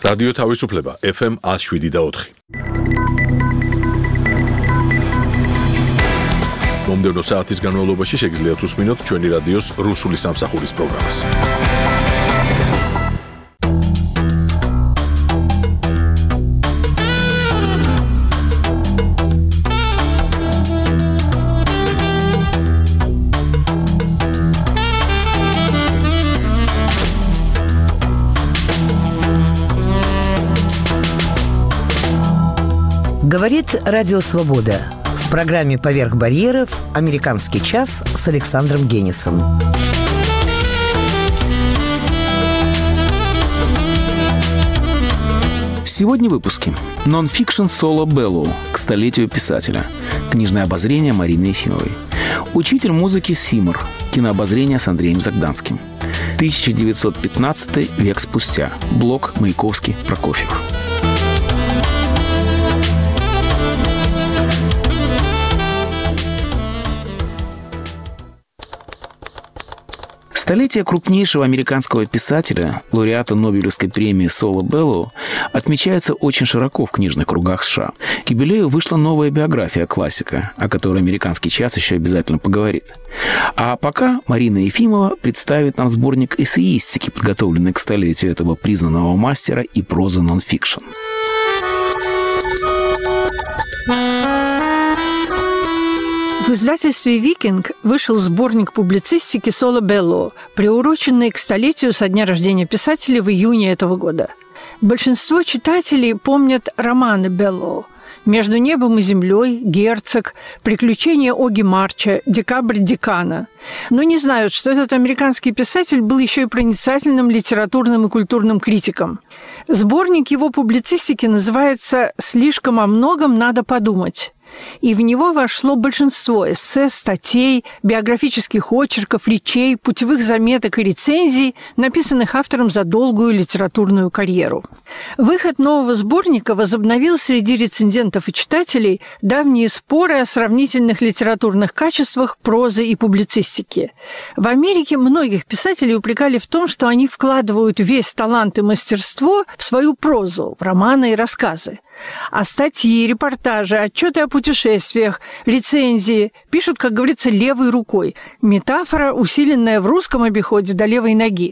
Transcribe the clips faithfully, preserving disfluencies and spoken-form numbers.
რადიო თავისუფლება ეფ ემ one oh seven და four. მომდევნო საათის განმავლობაში შეგიძლიათ უსმინოთ ჩვენი რადიოს რუსული სამსახურის პროგრამას. Говорит Радио Свобода. В программе «Поверх барьеров» «Американский час» с Александром Генисом. Сегодня в выпуске. Нон-фикшн соло Беллоу к столетию писателя. Книжное обозрение Марины Ефимовой. Учитель музыки Симор. Кинообозрение с Андреем Загданским. тысяча девятьсот пятнадцатый век спустя. Блок Маяковский-Прокофьев. Столетие крупнейшего американского писателя, лауреата Нобелевской премии Соло Беллоу, отмечается очень широко в книжных кругах США. К юбилею вышла новая биография классика, о которой «Американский час» еще обязательно поговорит. А пока Марина Ефимова представит нам сборник эссеистики, подготовленный к столетию этого признанного мастера и прозы нон-фикшн. В издательстве «Викинг» вышел сборник публицистики Соло Беллоу, приуроченный к столетию со дня рождения писателя в июне этого года. Большинство читателей помнят романы Беллоу «Между небом и землей», «Герцог», «Приключения Оги Марча», «Декабрь Декана», но не знают, что этот американский писатель был еще и проницательным литературным и культурным критиком. Сборник его публицистики называется «Слишком о многом надо подумать». И в него вошло большинство эссе, статей, биографических очерков, речей, путевых заметок и рецензий, написанных автором за долгую литературную карьеру. Выход нового сборника возобновил среди рецензентов и читателей давние споры о сравнительных литературных качествах прозы и публицистики. В Америке многих писателей упрекали в том, что они вкладывают весь талант и мастерство в свою прозу, в романы и рассказы. А статьи, репортажи, отчеты о путешествиях, рецензии пишут, как говорится, левой рукой. Метафора, усиленная в русском обиходе до левой ноги.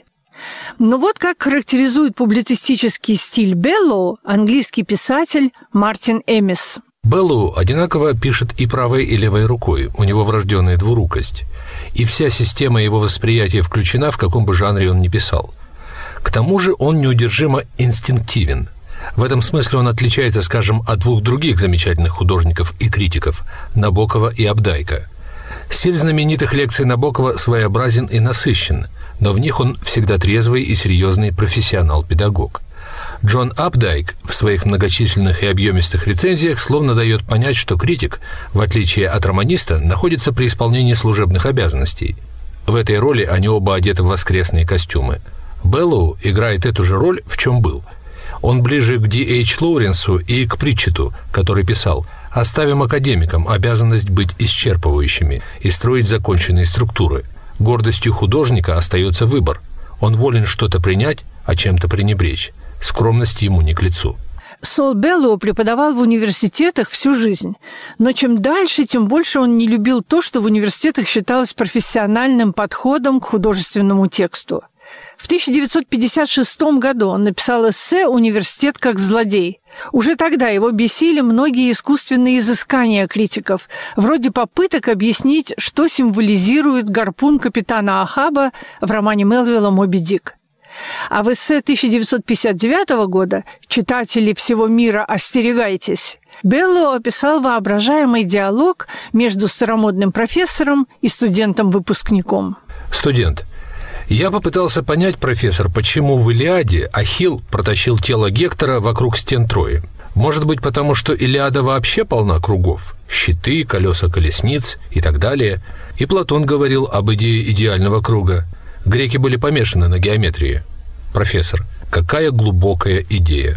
Но вот как характеризует публицистический стиль Беллоу английский писатель Мартин Эмис. Беллоу одинаково пишет и правой, и левой рукой. У него врожденная двурукость. И вся система его восприятия включена, в каком бы жанре он ни писал. К тому же он неудержимо инстинктивен. В этом смысле он отличается, скажем, от двух других замечательных художников и критиков – Набокова и Апдайка. Стиль знаменитых лекций Набокова своеобразен и насыщен, но в них он всегда трезвый и серьезный профессионал-педагог. Джон Апдайк в своих многочисленных и объемистых рецензиях словно дает понять, что критик, в отличие от романиста, находится при исполнении служебных обязанностей. В этой роли они оба одеты в воскресные костюмы. Беллоу играет эту же роль, в чем был. Он ближе к Ди Эйч Лоуренсу и к Притчету, который писал: «Оставим академикам обязанность быть исчерпывающими и строить законченные структуры. Гордостью художника остается выбор. Он волен что-то принять, а чем-то пренебречь. Скромность ему не к лицу». Сол Беллоу преподавал в университетах всю жизнь. Но чем дальше, тем больше он не любил то, что в университетах считалось профессиональным подходом к художественному тексту. В тысяча девятьсот пятьдесят шестом году он написал эссе «Университет как злодей». Уже тогда его бесили многие искусственные изыскания критиков, вроде попыток объяснить, что символизирует гарпун капитана Ахаба в романе Мелвилла «Моби Дик». А в эссе тысяча девятьсот пятьдесят девятого года «Читатели всего мира, остерегайтесь» Беллоу описал воображаемый диалог между старомодным профессором и студентом-выпускником. Студент. Я попытался понять, профессор, почему в «Илиаде» Ахилл протащил тело Гектора вокруг стен Трои. Может быть, потому что «Илиада» вообще полна кругов, щиты, колеса колесниц и так далее. И Платон говорил об идее идеального круга. Греки были помешаны на геометрии. Профессор, какая глубокая идея.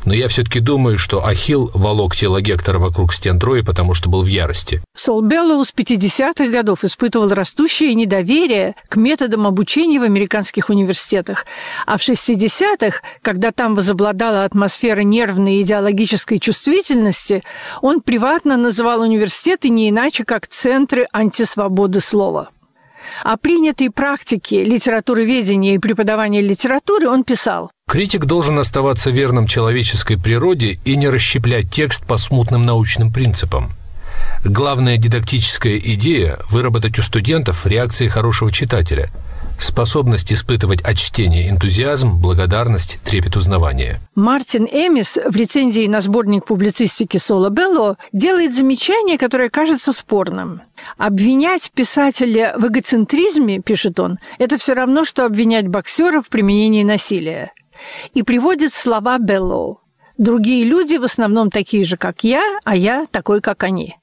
Но я все-таки думаю, что Ахилл волок тело Гектора вокруг стен Трои, потому что был в ярости. Сол Беллоу с пятидесятых годов испытывал растущее недоверие к методам обучения в американских университетах. А в шестидесятых, когда там возобладала атмосфера нервной и идеологической чувствительности, он приватно называл университеты не иначе, как центры антисвободы слова. О принятой практике литературоведения и преподавания литературы он писал: «Критик должен оставаться верным человеческой природе и не расщеплять текст по смутным научным принципам. Главная дидактическая идея – выработать у студентов реакции хорошего читателя, способность испытывать от чтения энтузиазм, благодарность, трепет узнавания». Мартин Эмис в рецензии на сборник публицистики Сола Беллоу делает замечание, которое кажется спорным. «Обвинять писателя в эгоцентризме, — пишет он, — это все равно, что обвинять боксера в применении насилия». И приводит слова Беллоу: «Другие люди в основном такие же, как я, а я такой, как они».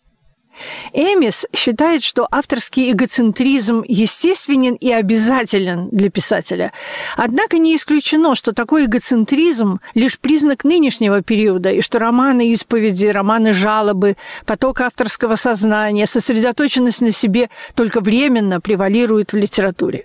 Эмис считает, что авторский эгоцентризм естественен и обязателен для писателя. Однако не исключено, что такой эгоцентризм – лишь признак нынешнего периода, и что романы исповеди, романы жалобы, поток авторского сознания, сосредоточенность на себе только временно превалирует в литературе.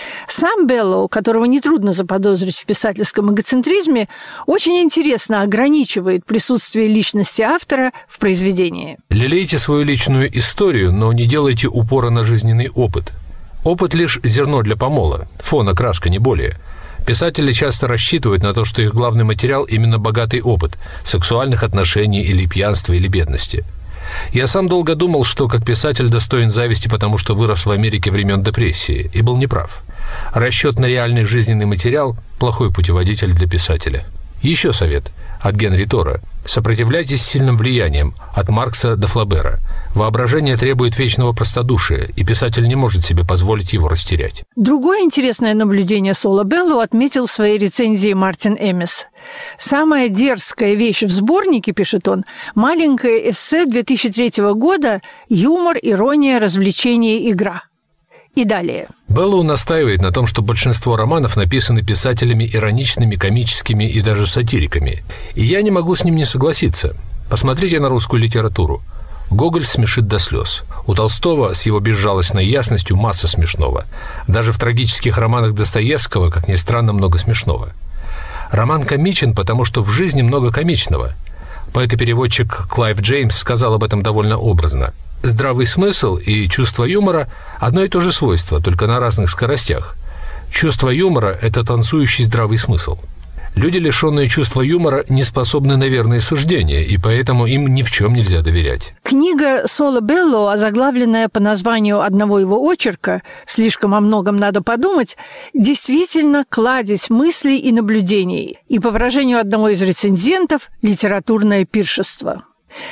Сам Беллоу, которого нетрудно заподозрить в писательском эгоцентризме, очень интересно ограничивает присутствие личности автора в произведении. Лелейте свою личную историю, но не делайте упора на жизненный опыт. Опыт лишь зерно для помола, фон, окраска, не более. Писатели часто рассчитывают на то, что их главный материал именно богатый опыт сексуальных отношений или пьянства, или бедности. Я сам долго думал, что как писатель достоин зависти, потому что вырос в Америке времен депрессии, и был неправ. Расчет на реальный жизненный материал – плохой путеводитель для писателя. Еще совет от Генри Тора. Сопротивляйтесь сильным влияниям, от Маркса до Флабера. Воображение требует вечного простодушия, и писатель не может себе позволить его растерять. Другое интересное наблюдение Сола Беллоу отметил в своей рецензии Мартин Эмис. «Самая дерзкая вещь в сборнике, — пишет он, — маленькое эссе две тысячи третьего года «Юмор, ирония, развлечение, игра». И далее. Беллоу настаивает на том, что большинство романов написаны писателями ироничными, комическими и даже сатириками. И я не могу с ним не согласиться. Посмотрите на русскую литературу. Гоголь смешит до слез. У Толстого с его безжалостной ясностью масса смешного. Даже в трагических романах Достоевского, как ни странно, много смешного. Роман комичен, потому что в жизни много комичного. Поэт и переводчик Клайв Джеймс сказал об этом довольно образно. Здравый смысл и чувство юмора – одно и то же свойство, только на разных скоростях. Чувство юмора – это танцующий здравый смысл. Люди, лишенные чувства юмора, не способны на верные суждения, и поэтому им ни в чем нельзя доверять. Книга Сола Беллоу, озаглавленная по названию одного его очерка «Слишком о многом надо подумать», действительно кладезь мыслей и наблюдений, и, по выражению одного из рецензентов, литературное пиршество.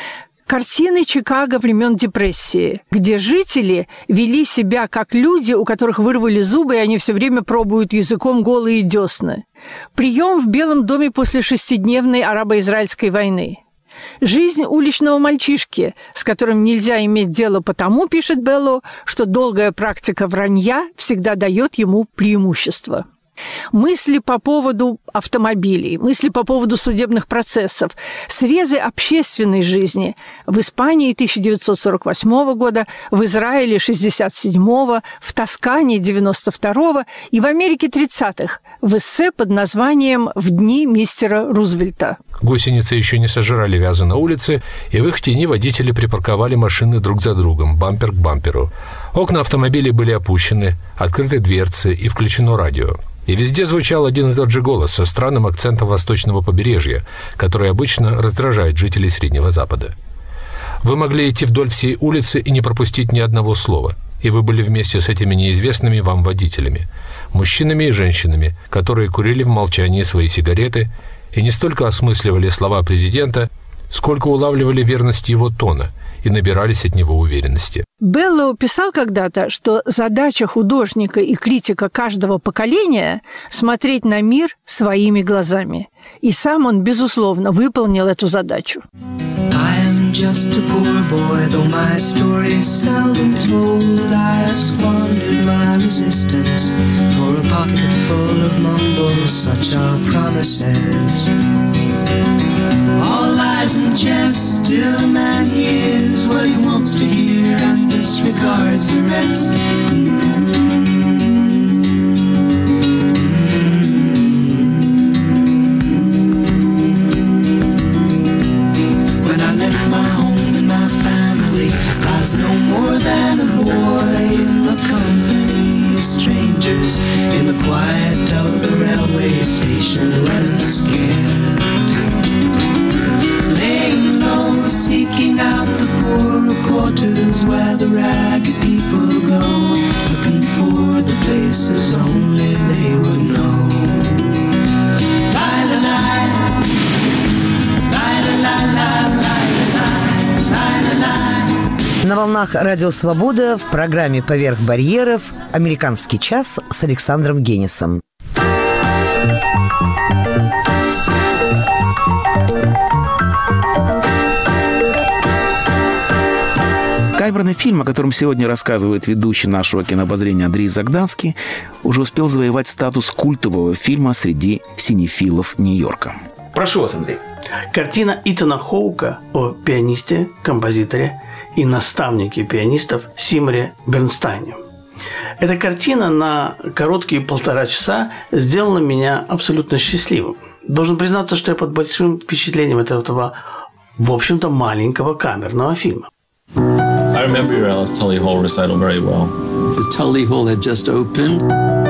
Картины Чикаго времен депрессии, где жители вели себя как люди, у которых вырвали зубы, и они все время пробуют языком голые десны. Прием в Белом доме после шестидневной арабо-израильской войны. Жизнь уличного мальчишки, с которым нельзя иметь дело потому, пишет Беллоу, что долгая практика вранья всегда дает ему преимущество. Мысли по поводу автомобилей, мысли по поводу судебных процессов, срезы общественной жизни в Испании тысяча девятьсот сорок восьмого года, в Израиле шестьдесят седьмого, в Тоскане девяносто второго и в Америке тридцатых в эссе под названием «В дни мистера Рузвельта». Гусеницы еще не сожрали вязы на улице, и в их тени водители припарковали машины друг за другом, бампер к бамперу. Окна автомобилей были опущены, открыты дверцы и включено радио. И везде звучал один и тот же голос со странным акцентом восточного побережья, который обычно раздражает жителей Среднего Запада. Вы могли идти вдоль всей улицы и не пропустить ни одного слова, и вы были вместе с этими неизвестными вам водителями, мужчинами и женщинами, которые курили в молчании свои сигареты и не столько осмысливали слова президента, сколько улавливали верность его тона и набирались от него уверенности. Беллоу писал когда-то, что задача художника и критика каждого поколения – смотреть на мир своими глазами. И сам он, безусловно, выполнил эту задачу. Just a poor boy, though my story's seldom told. I squandered my resistance for a pocket full of mumbles, such are promises. lies in jest. Still a man hears what he wants to hear and disregards the rest. When I left my home and my family, I was no more than a boy in the company of strangers, in the quiet of the railway station, running scared, laying low, seeking out the poorer quarters where the ragged people go, looking for the places only they would know. Lie-la-lie, lie-la-lie-lie-lie-lie-lie. На волнах Радио Свобода в программе «Поверх барьеров» «Американский час» с Александром Генисом. Каймерный фильм, о котором сегодня рассказывает ведущий нашего кинообозрения Андрей Загданский, уже успел завоевать статус культового фильма среди синефилов Нью-Йорка. Прошу вас, Андрей. Картина Итана Хоука о пианисте, композиторе и наставнике пианистов Симоре Бернстайне. Эта картина на короткие полтора часа сделала меня абсолютно счастливым. Должен признаться, что я под большим впечатлением от этого, в общем-то, маленького камерного фильма. I remember your Alice Tully Hall recital very well. The Tully Hall had just opened.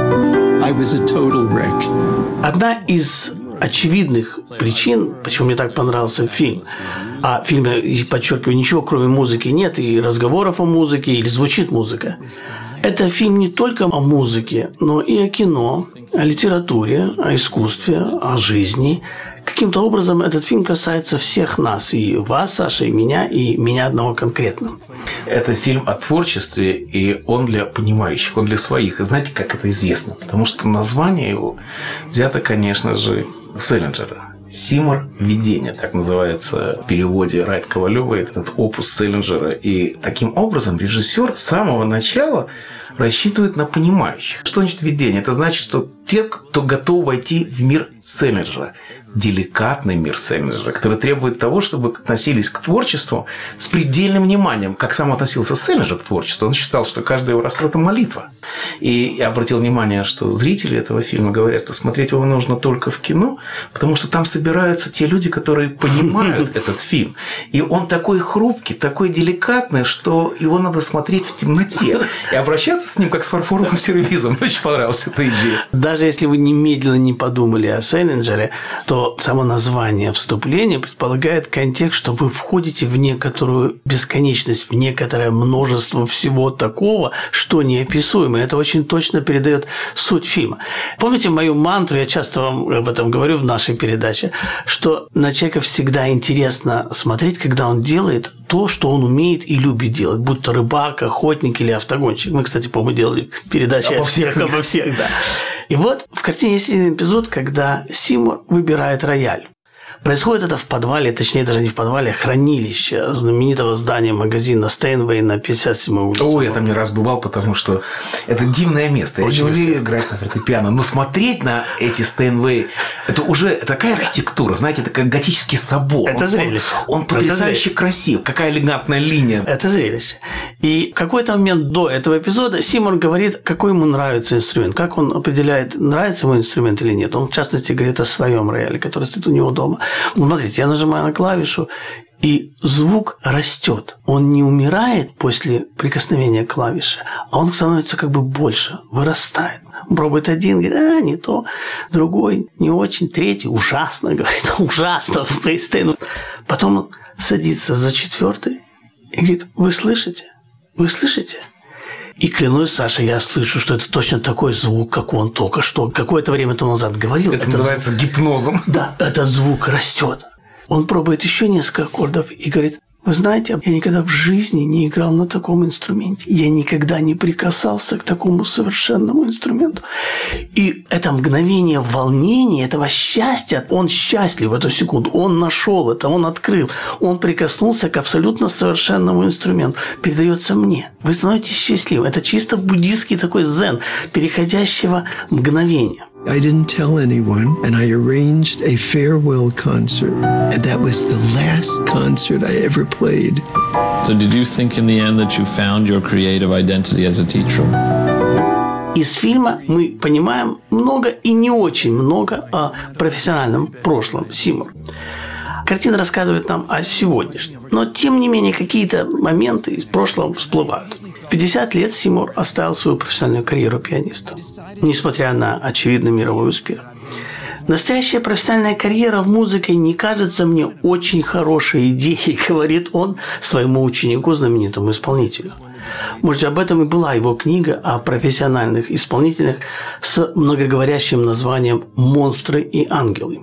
I was a total wreck. Одна из очевидных причин, почему мне так понравился фильм, а в фильме, подчеркиваю, ничего кроме музыки нет, и разговоров о музыке, или звучит музыка. Это фильм не только о музыке, но и о кино, о литературе, о искусстве, о жизни. Каким-то образом этот фильм касается всех нас, и вас, Саша, и меня, и меня одного конкретно. Это фильм о творчестве, и он для понимающих, он для своих. И знаете, как это известно? Потому что название его взято, конечно же, у Селлинджера. «Симор. Видение», так называется в переводе Райт Ковалёва, этот опус Селлинджера. И таким образом режиссер с самого начала рассчитывает на понимающих. Что значит видение? Это значит, что те, кто готов войти в мир Селлинджера, деликатный мир Селлинджера, который требует того, чтобы относились к творчеству с предельным вниманием, как сам относился Селлинджер к творчеству. Он считал, что каждый его рассказ – это молитва. И я обратил внимание, что зрители этого фильма говорят, что смотреть его нужно только в кино, потому что там собираются те люди, которые понимают этот фильм. И он такой хрупкий, такой деликатный, что его надо смотреть в темноте. И обращаться с ним как с фарфоровым сервизом. Мне очень понравилась эта идея. Даже если вы немедленно не подумали о Селлинджере, то само название вступления предполагает контекст, что вы входите в некоторую бесконечность, в некоторое множество всего такого, что неописуемо. Это очень точно передает суть фильма. Помните мою мантру, я часто вам об этом говорю в нашей передаче, что на человека всегда интересно смотреть, когда он делает то, что он умеет и любит делать, будь то рыбак, охотник или автогонщик. Мы, кстати, по-моему, делали передачи обо всех, обо всех, да. И вот в картине есть один эпизод, когда Симор выбирает рояль. Происходит это в подвале, точнее, даже не в подвале, а хранилище знаменитого здания магазина Стейнвей на пятьдесят седьмой улице. Ой, я там не раз бывал, потому что это дивное место. Я люблю играть на фортепиано. Но смотреть на эти Стейнвей, это уже такая архитектура, знаете, это как готический собор. Это зрелище. Он, он потрясающе красив. Какая элегантная линия. Это зрелище. И в какой-то момент до этого эпизода Симор говорит, какой ему нравится инструмент, как он определяет, нравится ему инструмент или нет. Он, в частности, говорит о своем рояле, который стоит у него дома. Смотрите, я нажимаю на клавишу, и звук растет. Он не умирает после прикосновения клавиши, а он становится как бы больше, вырастает. Он пробует один, говорит, а, не то. Другой, не очень. Третий, ужасно, говорит, ужасно. Потом он садится за четвертый и говорит, вы слышите? Вы слышите? И клянусь, Саша, я слышу, что это точно такой звук, как он только что какое-то время тому назад говорил. Это, это называется звук... гипнозом. Да, этот звук растет. Он пробует еще несколько аккордов и говорит, вы знаете, я никогда в жизни не играл на таком инструменте. Я никогда не прикасался к такому совершенному инструменту. И это мгновение волнения, этого счастья, он счастлив в эту секунду. Он нашел это, он открыл. Он прикоснулся к абсолютно совершенному инструменту. Передается мне. Вы становитесь счастливым. Это чисто буддийский такой дзен, переходящего мгновения. I didn't tell anyone, and I arranged a farewell concert. And that was the last concert I ever played. So did you think in the end that you found your creative identity as a teacher? Из фильма мы понимаем много и не очень много о профессиональном прошлом Сеймура. Картина рассказывает нам о сегодняшнем. Но, тем не менее, какие-то моменты из прошлого всплывают. В пятьдесят лет Сеймур оставил свою профессиональную карьеру пианиста, несмотря на очевидный мировой успех. Настоящая профессиональная карьера в музыке не кажется мне очень хорошей идеей, говорит он своему ученику, знаменитому исполнителю. Может, об этом и была его книга о профессиональных исполнителях с многоговорящим названием «Монстры и ангелы».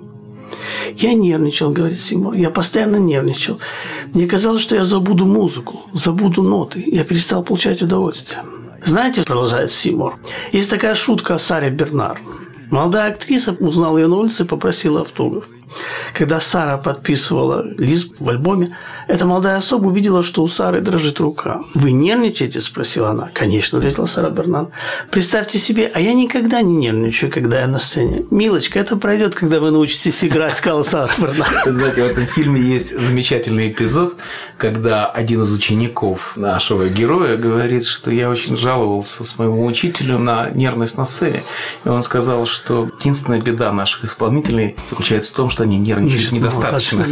«Я нервничал», – говорит Сеймур, – «я постоянно нервничал. Мне казалось, что я забуду музыку, забуду ноты, я перестал получать удовольствие». Знаете, продолжает Сеймур, есть такая шутка о Саре Бернар. Молодая актриса узнала ее на улице и попросила автограф. Когда Сара подписывала лист в альбоме, эта молодая особа увидела, что у Сары дрожит рука. «Вы нервничаете?» – спросила она. «Конечно», – ответила Сара Бернар. «Представьте себе, а я никогда не нервничаю, когда я на сцене. Милочка, это пройдет, когда вы научитесь играть», – сказала Сара Бернар. Знаете, в этом фильме есть замечательный эпизод, когда один из учеников нашего героя говорит, что я очень жаловался своему учителю на нервность на сцене. И он сказал, что единственная беда наших исполнителей заключается в том, что они нервничают недостаточно.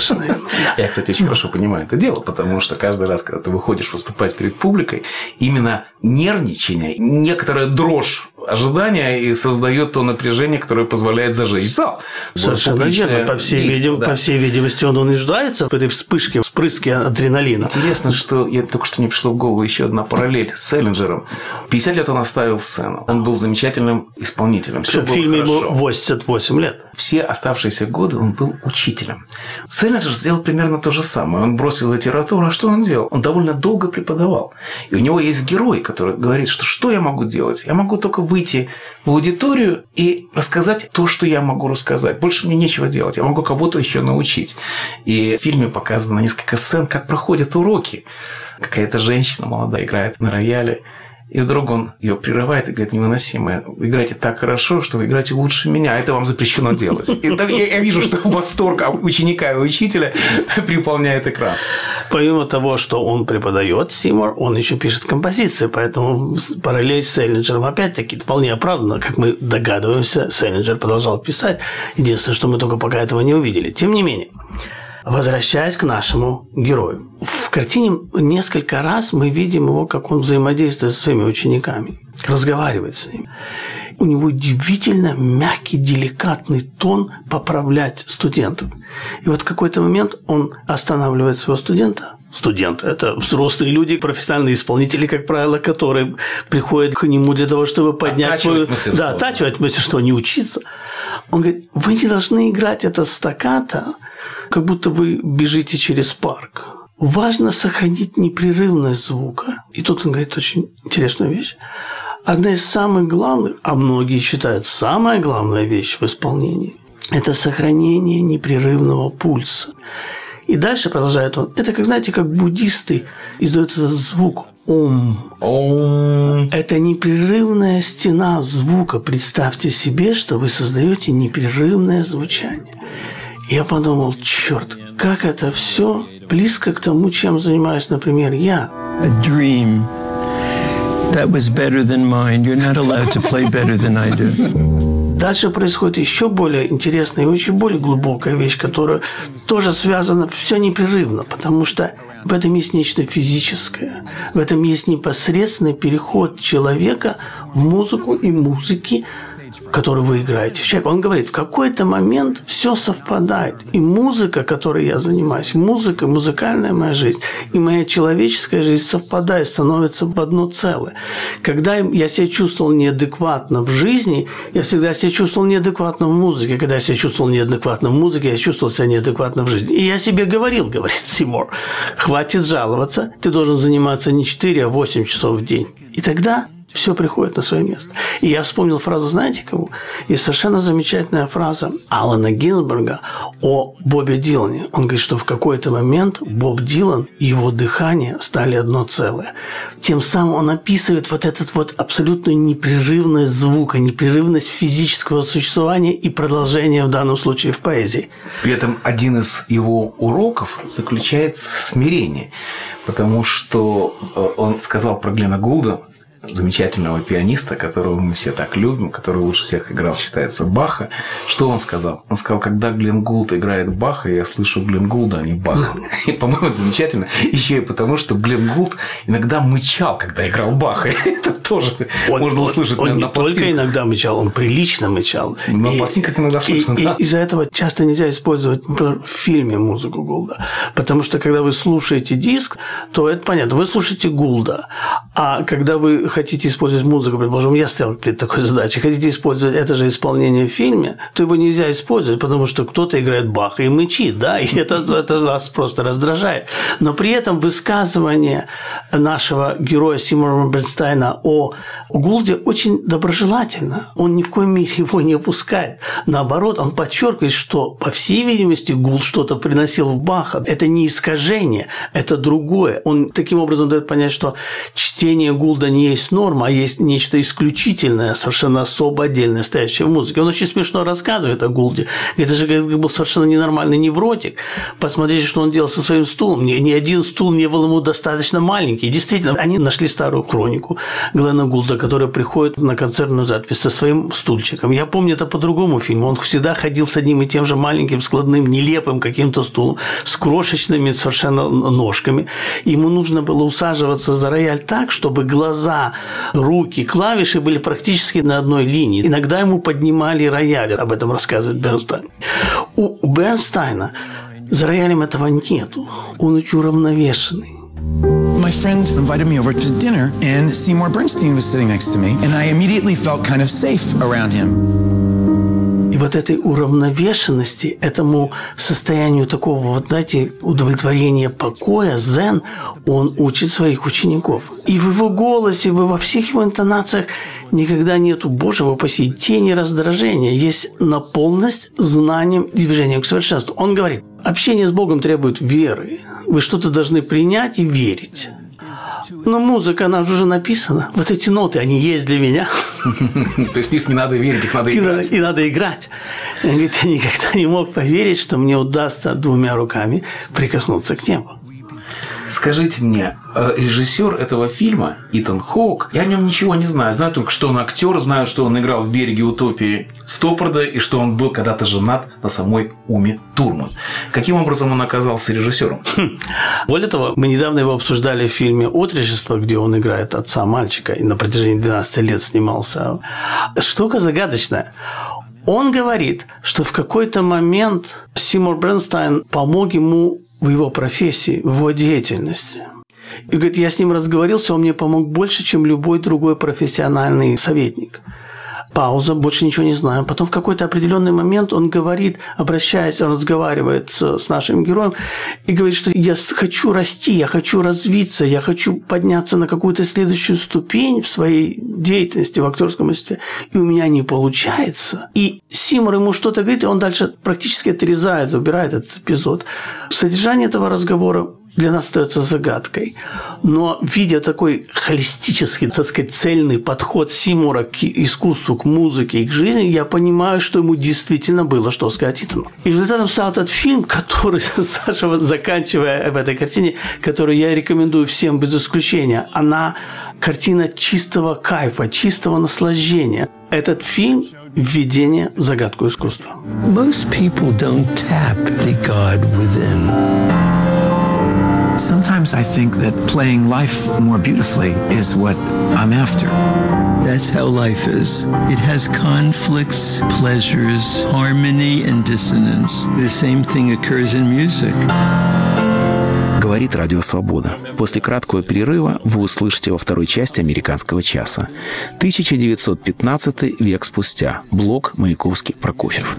Я, кстати, очень хорошо понимаю это дело, потому что каждый раз, когда ты выходишь выступать перед публикой, именно нервничание, некоторая дрожь ожидания и создает то напряжение, которое позволяет зажечь зал. Совершенно верно. По всей, видим, да. по всей видимости, он нуждается в этой вспышке, вспрыске адреналина. Интересно, что я только что мне пришло в голову еще одна параллель с Селлинджером. пятьдесят лет он оставил сцену. Он был замечательным исполнителем. Все в фильме ему восемьдесят восемь лет. Все оставшиеся годы он был учителем. Селлинджер сделал примерно то же самое. Он бросил литературу, а что он делал? Он довольно долго преподавал. И у него есть герой, который говорит, что что я могу делать? Я могу только выйти в аудиторию и рассказать то, что я могу рассказать. Больше мне нечего делать. Я могу кого-то еще научить. И в фильме показано несколько сцен, как проходят уроки. Какая-то женщина молодая играет на рояле. И вдруг он ее прерывает и говорит: невыносимо, вы играете так хорошо, что вы играете лучше меня, а это вам запрещено делать. И я вижу, что восторг ученика и учителя переполняет экран. Помимо того, что он преподает, Сеймур, он еще пишет композиции, поэтому параллель с Селлинджером опять-таки вполне оправдана. Как мы догадываемся, Селлинджер продолжал писать. Единственное, что мы только пока этого не увидели. Тем не менее, возвращаясь к нашему герою. В картине несколько раз мы видим его, как он взаимодействует со своими учениками, разговаривает с ними. У него удивительно мягкий, деликатный тон поправлять студентов. И вот в какой-то момент он останавливает своего студента. Студенты – это взрослые люди, профессиональные исполнители, как правило, которые приходят к нему для того, чтобы поднять свою… Да, оттачивать мастерство, не учиться. Он говорит: вы не должны играть это стаккато, как будто вы бежите через парк. Важно сохранить непрерывность звука. И тут он говорит очень интересную вещь. Одна из самых главных, а многие считают самая главная вещь в исполнении – это сохранение непрерывного пульса. И дальше, продолжает он, это, как знаете, как буддисты издают этот звук «ом». «Ом». Это непрерывная стена звука. Представьте себе, что вы создаете непрерывное звучание. Я подумал: черт, как это все близко к тому, чем занимаюсь, например, я. A dream that was better than mine. You're not allowed to play better than I do. Дальше происходит еще более интересная и очень более глубокая вещь, которая тоже связана все непрерывно, потому что в этом есть нечто физическое, в этом есть непосредственный переход человека в музыку и музыки, которую вы играете. Он говорит, в какой-то момент все совпадает. И музыка, которой я занимаюсь, музыка, музыкальная моя жизнь, и моя человеческая жизнь совпадает, становится в одно целое. Когда я себя чувствовал неадекватно в жизни, я всегда себя чувствовал неадекватно в музыке. Когда я себя чувствовал неадекватно в музыке, я чувствовал себя неадекватно в жизни. И я себе говорил, говорит Сеймур, хватит жаловаться, ты должен заниматься не четыре, а восемь часов в день. И тогда все приходит на свое место. И я вспомнил фразу, знаете кого? Есть совершенно замечательная фраза Алана Гинзбурга о Бобе Дилане. Он говорит, что в какой-то момент Боб Дилан и его дыхание стали одно целое. Тем самым он описывает вот этот вот абсолютную непрерывность звука, непрерывность физического существования и продолжения в данном случае в поэзии. При этом один из его уроков заключается в смирении, потому что он сказал про Глена Гулда, замечательного пианиста, которого мы все так любим, который лучше всех играл, считается, Баха. Что он сказал? Он сказал, когда Глен Гулд играет Баха, я слышу Глен Гулда, а не Баха. И, по-моему, это замечательно. Еще и потому, что Глен Гулд иногда мычал, когда играл Баха. Это тоже он, можно он, услышать он на, не на пластинках. только иногда мычал, он прилично мычал. На и, пластинках иногда слышно, и, да. И из-за этого часто нельзя использовать, например, в фильме музыку Гулда. Потому что, когда вы слушаете диск, то это понятно. Вы слушаете Гулда. А когда вы хотите использовать музыку, предположим, я стоял перед такой задачей, хотите использовать это же исполнение в фильме, то его нельзя использовать, потому что кто-то играет Баха и мычит, да, и это, это вас просто раздражает. Но при этом высказывание нашего героя Сеймура Бернстайна о Гулде очень доброжелательно. Он ни в коем мере его не опускает. Наоборот, он подчеркивает, что, по всей видимости, Гулд что-то приносил в Баха. Это не искажение, это другое. Он таким образом дает понять, что чтение Гулда не есть норма, а есть нечто исключительное, совершенно особо отдельное, стоящее в музыке. Он очень смешно рассказывает о Гулде. Это же как был совершенно ненормальный невротик. Посмотрите, что он делал со своим стулом. Ни, ни один стул не был ему достаточно маленький. Действительно, они нашли старую хронику Глена Гулда, которая приходит на концертную запись со своим стульчиком. Я помню это по другому фильму. Он всегда ходил с одним и тем же маленьким, складным, нелепым каким-то стулом, с крошечными совершенно ножками. Ему нужно было усаживаться за рояль так, чтобы глаза, руки, клавиши были практически на одной линии. Иногда ему поднимали рояль. Об этом рассказывает Бернстайн. У Бернстайна за роялем этого нету. Он очень уравновешенный. My friend invited me over to dinner, and Seymour Bernstein was sitting next to me, and I immediately felt kind of safe around him. И вот этой уравновешенности, этому состоянию такого, вот, знаете, удовлетворения, покоя, дзен, он учит своих учеников. И в его голосе, и во всех его интонациях никогда нету, боже упаси, тени раздражения. Есть наполненность знанием и движением к совершенству. Он говорит, общение с Богом требует веры. Вы что-то должны принять и верить. Но музыка, она уже написана. Вот эти ноты, они есть для меня. То есть их не надо верить, их надо играть. И надо играть. Он говорит, я никогда не мог поверить, что мне удастся двумя руками прикоснуться к небу. Скажите мне, режиссер этого фильма Итан Хоук, я о нем ничего не знаю. Знаю только, что он актер, знаю, что он играл в «Береге утопии» Стоппарда и что он был когда-то женат на самой Уме Турман. Каким образом он оказался режиссером? Хм. Более того, мы недавно его обсуждали в фильме «Отрочество», где он играет отца мальчика и на протяжении двенадцати лет снимался. Штука загадочная. Он говорит, что в какой-то момент Сеймур Бернстайн помог ему в его профессии, в его деятельности. И говорит, я с ним разговорился, он мне помог больше, чем любой другой профессиональный советник. Пауза, больше ничего не знаю. Потом в какой-то определенный момент он говорит, обращаясь, он разговаривает с, с нашим героем и говорит, что я хочу расти, я хочу развиться, я хочу подняться на какую-то следующую ступень в своей деятельности, в актерском мастерстве, и у меня не получается. И Сеймур ему что-то говорит, и он дальше практически отрезает, убирает этот эпизод. Содержание этого разговора для нас остается загадкой. Но видя такой холистический, так сказать, цельный подход Сеймура к искусству, к музыке и к жизни, я понимаю, что ему действительно было что сказать Итану. И результатом стал этот фильм, который, Саша, заканчивая в этой картине, которую я рекомендую всем без исключения, она картина чистого кайфа, чистого наслаждения. Этот фильм – введение в загадку искусства. Most people don't tap the God within. Sometimes I think that playing life more beautifully is what I'm after. That's how life is. It has conflicts, pleasures, harmony and dissonance. The same thing occurs in music. Говорит Радио Свобода. После краткого перерыва вы услышите во второй части «Американского часа». тысяча девятьсот пятнадцатый век спустя. Блок Маяковский-Прокофьев.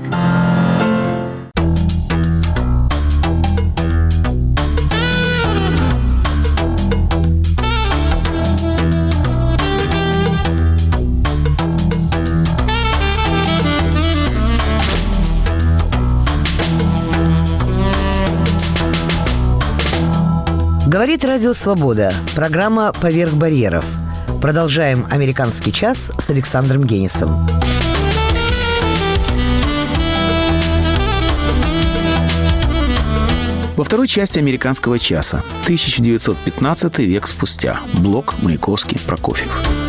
Говорит Радио Свобода. Программа «Поверх барьеров». Продолжаем «Американский час» с Александром Генисом. Во второй части «Американского часа» тысяча девятьсот пятнадцатый век спустя. Блок, Маяковский, Прокофьев.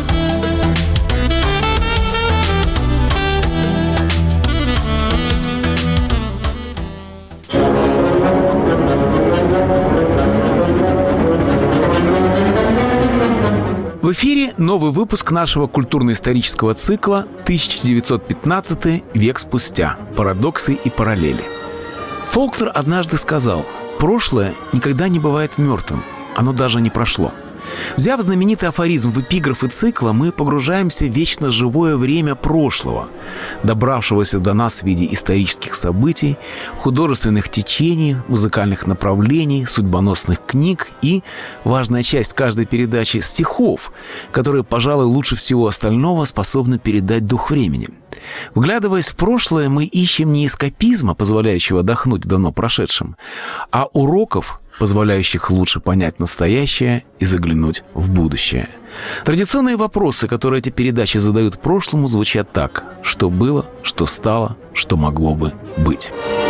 В эфире новый выпуск нашего культурно-исторического цикла тысяча девятьсот пятнадцатый век спустя. Парадоксы и параллели. Фолкнер однажды сказал: «Прошлое никогда не бывает мертвым, оно даже не прошло». Взяв знаменитый афоризм в эпиграфы цикла, мы погружаемся в вечно живое время прошлого, добравшегося до нас в виде исторических событий, художественных течений, музыкальных направлений, судьбоносных книг и, важная часть каждой передачи, стихов, которые, пожалуй, лучше всего остального способны передать дух времени. Вглядываясь в прошлое, мы ищем не эскапизма, позволяющего отдохнуть в давно прошедшем, а уроков, позволяющих лучше понять настоящее и заглянуть в будущее. Традиционные вопросы, которые эти передачи задают прошлому, звучат так: что было, что стало, что могло бы быть.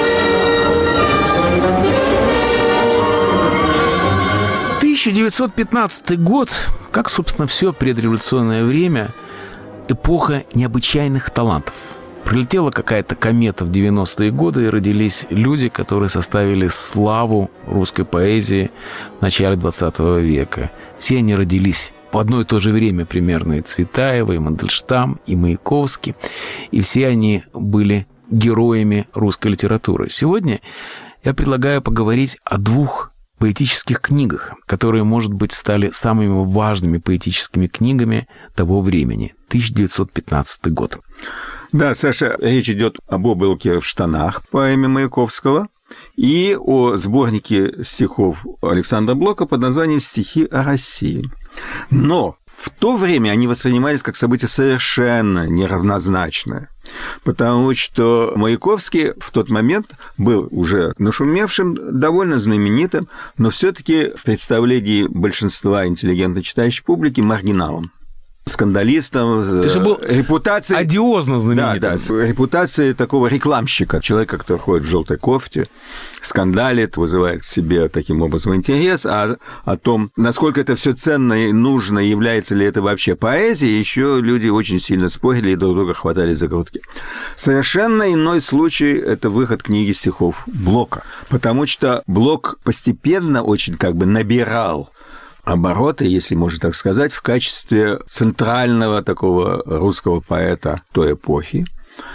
тысяча девятьсот пятнадцатый год, как, собственно, все предреволюционное время, эпоха необычайных талантов. Прилетела какая-то комета в девяностые годы, и родились люди, которые составили славу русской поэзии в начале двадцатого века. Все они родились в одно и то же время примерно: и Цветаева, и Мандельштам, и Маяковский. И все они были героями русской литературы. Сегодня я предлагаю поговорить о двух поэтических книгах, которые, может быть, стали самыми важными поэтическими книгами того времени. тысяча девятьсот пятнадцатый год. Да, Саша, речь идет об «Облаке в штанах» поэме Маяковского и о сборнике стихов Александра Блока под названием «Стихи о России». Но в то время они воспринимались как событие совершенно неравнозначное, потому что Маяковский в тот момент был уже нашумевшим, довольно знаменитым, но все-таки в представлении большинства интеллигентно читающей публики маргиналом. Скандалистом, репутацией... Одиозно знаменитым. Да, да, репутацией такого рекламщика, человека, который ходит в желтой кофте, скандалит, вызывает к себе таким образом интерес, а о том, насколько это все ценно и нужно, является ли это вообще поэзией, еще люди очень сильно спорили и друг друга хватали за грудки. Совершенно иной случай – это выход книги стихов Блока, потому что Блок постепенно очень как бы набирал обороты, если можно так сказать, в качестве центрального такого русского поэта той эпохи.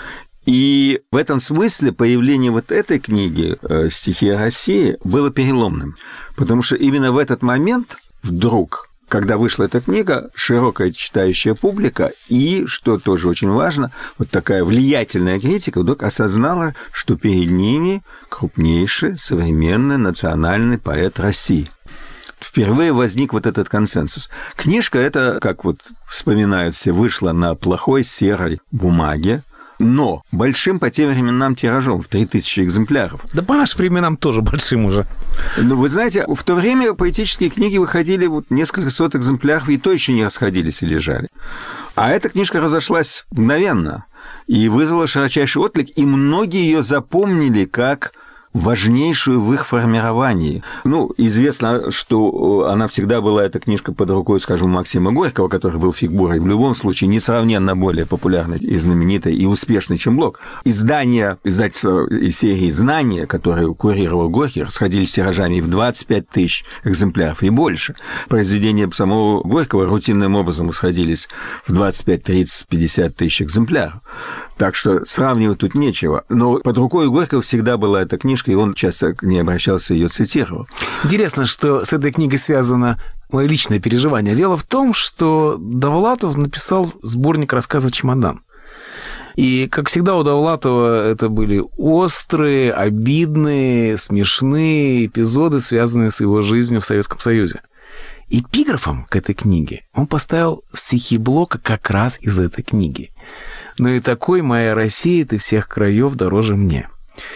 И в этом смысле появление вот этой книги «Стихи о России» было переломным, потому что именно в этот момент вдруг, когда вышла эта книга, широкая читающая публика и, что тоже очень важно, вот такая влиятельная критика вдруг осознала, что перед ними крупнейший современный национальный поэт России. Впервые возник вот этот консенсус. Книжка эта, как вот вспоминают все, вышла на плохой серой бумаге, но большим по тем временам тиражом в три тысячи экземпляров. Да по нашим временам тоже большим уже. Ну, вы знаете, в то время поэтические книги выходили вот несколько сот экземпляров, и то еще не расходились и лежали. А эта книжка разошлась мгновенно и вызвала широчайший отклик, и многие ее запомнили как важнейшую в их формировании. Ну, известно, что она всегда была, эта книжка, под рукой, скажем, Максима Горького, который был фигурой в любом случае несравненно более популярной и знаменитой и успешной, чем Блок. Издания, издательства и серии «Знания», которые курировал Горький, расходились тиражами в двадцать пять тысяч экземпляров и больше. Произведения самого Горького рутинным образом расходились в двадцать пять, тридцать, пятьдесят тысяч экземпляров. Так что сравнивать тут нечего. Но под рукой Горького всегда была эта книжка, и он часто к ней обращался и ее цитировал. Интересно, что с этой книгой связано мое личное переживание. Дело в том, что Довлатов написал сборник рассказов «Чемодан». И, как всегда, у Довлатова это были острые, обидные, смешные эпизоды, связанные с его жизнью в Советском Союзе. Эпиграфом к этой книге он поставил стихи Блока как раз из этой книги. «Ну и такой, моя Россия, ты всех краев дороже мне».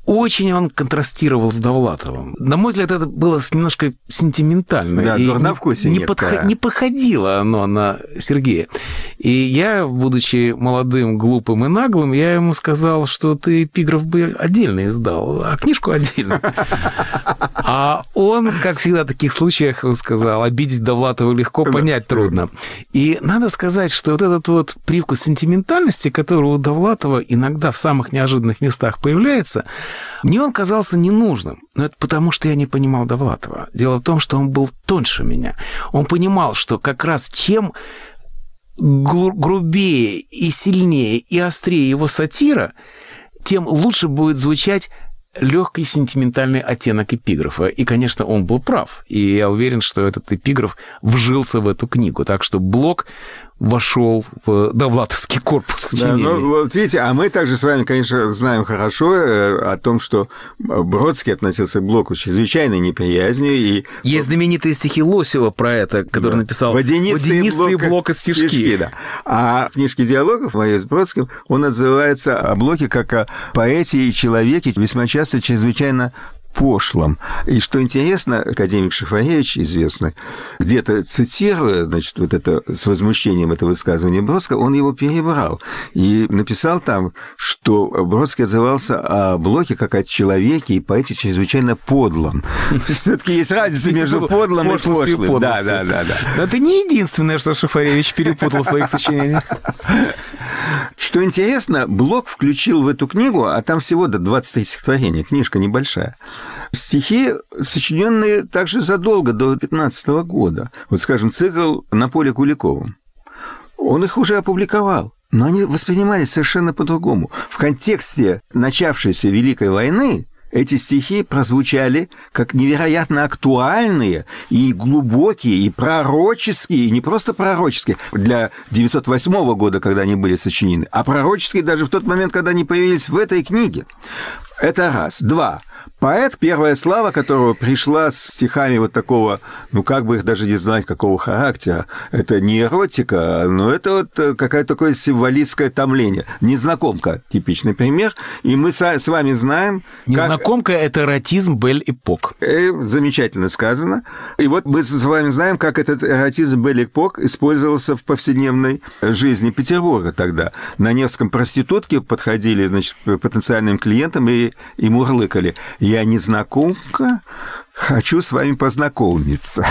очень он контрастировал с Довлатовым. На мой взгляд, это было немножко сентиментально. Да, и на вкусе не, нет, подход, да. не походило оно на Сергея. И я, будучи молодым, глупым и наглым, я ему сказал, что ты эпиграф бы отдельно издал, а книжку отдельно. А он, как всегда в таких случаях, он сказал, обидеть Довлатова легко, понять трудно. И надо сказать, что вот этот вот привкус сентиментальности, который у Довлатова иногда в самых неожиданных местах появляется, мне он казался ненужным. Но это потому, что я не понимал Довлатова. Дело в том, что он был тоньше меня. Он понимал, что как раз чем грубее и сильнее и острее его сатира, тем лучше будет звучать легкий сентиментальный оттенок эпиграфа. И, конечно, он был прав. И я уверен, что этот эпиграф вжился в эту книгу. Так что Блок вошел в довлатовский корпус сочинений. Да, ну, вот видите, а мы также с вами, конечно, знаем хорошо о том, что Бродский относился к Блоку с чрезвычайной неприязнью. И... Есть знаменитые стихи Лосева про это, который да. написал «Водянистые, «Водянистые Блока, Блока стишки». стишки да. А в книжке диалогов моей с Бродским он отзывается о Блоке как о поэте и человеке, весьма часто чрезвычайно пошлым. И что интересно, академик Шафаревич, известный, где-то цитируя, значит, вот это с возмущением это высказывание Бродского, он его перебрал и написал там, что Бродский отзывался о Блоке как о человеке и поэте чрезвычайно подлом. Все-таки есть разница между подлым и пошлым. Да, да, да, да. Но это не единственное, что Шафаревич перепутал в своих сочинениях. Что интересно, Блок включил в эту книгу, а там всего до двадцать три стихотворения, книжка небольшая, стихи, сочиненные также задолго до пятнадцатого года. Вот, скажем, цикл «На поле Куликовым». Он их уже опубликовал, но они воспринимались совершенно по-другому. В контексте начавшейся Великой войны эти стихи прозвучали как невероятно актуальные и глубокие, и пророческие, и не просто пророческие для девятьсот восьмого года, когда они были сочинены, а пророческие даже в тот момент, когда они появились в этой книге. Это раз. Два. Поэт, первая слава которого пришла с стихами вот такого, ну, как бы их даже не знать, какого характера. Это не эротика, но это вот какое-то такое символистское томление. Незнакомка, типичный пример. И мы с вами знаем... Незнакомка как... – это эротизм бель-эпок. Замечательно сказано. И вот мы с вами знаем, как этот эротизм бель-эпок использовался в повседневной жизни Петербурга тогда. На Невском проститутки подходили, значит, потенциальным клиентам и, и мурлыкали: «Я незнакомка, хочу с вами познакомиться».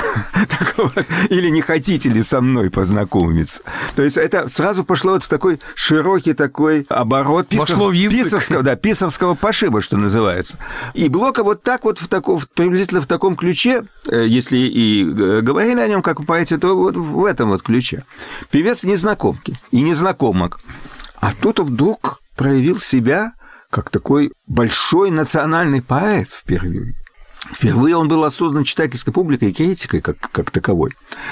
Или «Не хотите ли со мной познакомиться?» То есть это сразу пошло вот в такой широкий такой оборот писар... писарского, да, писарского пошиба, что называется. И Блока вот так вот в таком, приблизительно в таком ключе, если и говорили о нем как о поэте, то вот в этом вот ключе. Певец незнакомки и незнакомок. А тут вдруг проявил себя как такой большой национальный поэт впервые. Впервые он был осознан читательской публикой и критикой как, как таковой.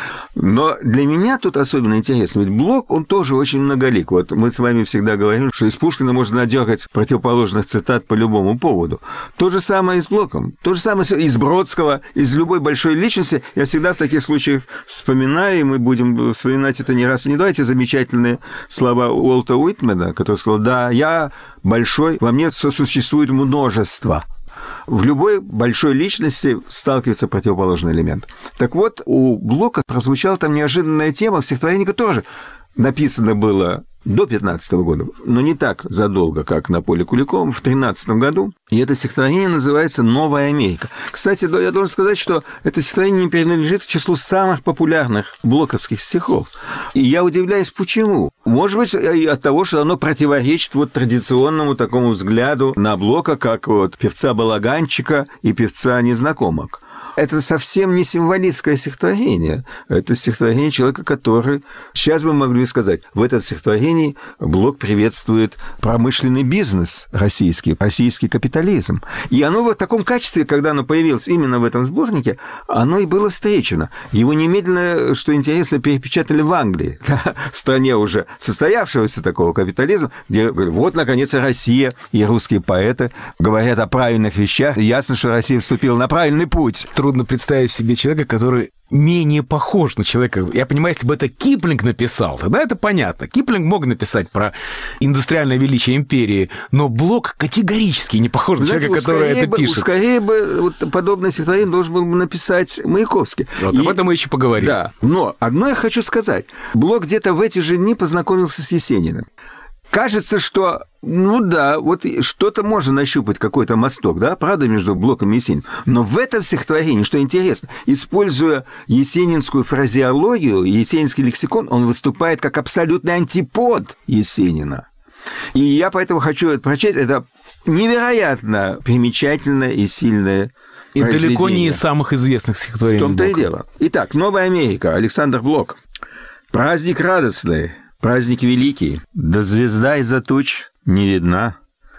Но для меня тут особенно интересно, ведь Блок, он тоже очень многолик. Вот мы с вами всегда говорим, что из Пушкина можно надергать противоположных цитат по любому поводу. То же самое и с Блоком. То же самое из Бродского, из любой большой личности. Я всегда в таких случаях вспоминаю, и мы будем вспоминать это не раз и не два, эти замечательные слова Уолта Уитмена, который сказал: «Да, я большой, во мне сосуществует множество». В любой большой личности сталкивается противоположный элемент. Так вот, у Блока прозвучала там неожиданная тема, в стихотворении тоже написано было до пятнадцатого года, но не так задолго, как «На поле Куликовым» в тринадцатом году. И это стихотворение называется «Новая Америка». Кстати, я должен сказать, что это стихотворение не принадлежит к числу самых популярных блоковских стихов. И я удивляюсь, почему. Может быть, от того, что оно противоречит вот традиционному такому взгляду на Блока, как вот певца-балаганчика и певца-незнакомок. Это совсем не символистское стихотворение. Это стихотворение человека, который... Сейчас бы могли сказать, в этом стихотворении Блок приветствует промышленный бизнес российский, российский капитализм. И оно в таком качестве, когда оно появилось именно в этом сборнике, оно и было встречено. Его немедленно, что интересно, перепечатали в Англии, в стране уже состоявшегося такого капитализма, где вот, наконец, Россия и русские поэты говорят о правильных вещах. И ясно, что Россия вступила на правильный путь. трудно представить себе человека, который менее похож на человека. Я понимаю, если бы это Киплинг написал, тогда это понятно. Киплинг мог написать про индустриальное величие империи, но Блок категорически не похож на человека, который это бы, пишет. Скорее бы вот подобное стихотворение должен был бы написать Маяковский. Вот, И... об этом мы еще поговорим. Да, но одно я хочу сказать. Блок где-то в эти же дни познакомился с Есениным. Кажется, что, ну да, вот что-то можно нащупать, какой-то мосток, да, правда, между Блоком и Есениным. Но в этом стихотворении, что интересно, используя есенинскую фразеологию, есенинский лексикон, он выступает как абсолютный антипод Есенина. И я поэтому хочу это прочесть. Это невероятно примечательное и сильное и произведение. Далеко не из самых известных стихотворений. В том-то и дело. Итак, «Новая Америка», Александр Блок. «Праздник радостный, праздник великий, да звезда из-за туч не видна.